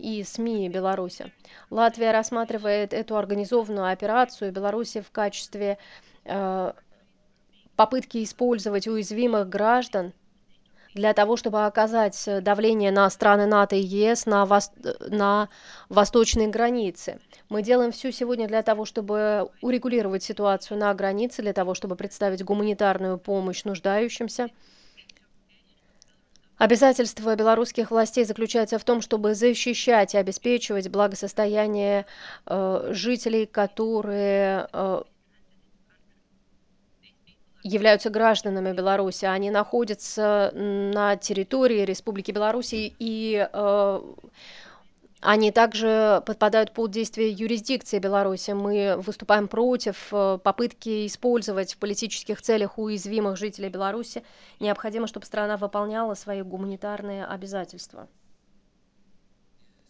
и СМИ Беларуси. Латвия рассматривает эту организованную операцию Беларуси в качестве э, попытки использовать уязвимых граждан для того, чтобы оказать давление на страны НАТО и ЕС на восточной границе. Мы делаем все сегодня для того, чтобы урегулировать ситуацию на границе, для того, чтобы представить гуманитарную помощь нуждающимся. Обязательство белорусских властей заключается в том, чтобы защищать и обеспечивать благосостояние жителей, которые являются гражданами Беларуси. Они находятся на территории Республики Беларусь и они также подпадают под действие юрисдикции Беларуси. Мы выступаем против попытки использовать в политических целях уязвимых жителей Беларуси. Необходимо, чтобы страна выполняла свои гуманитарные обязательства.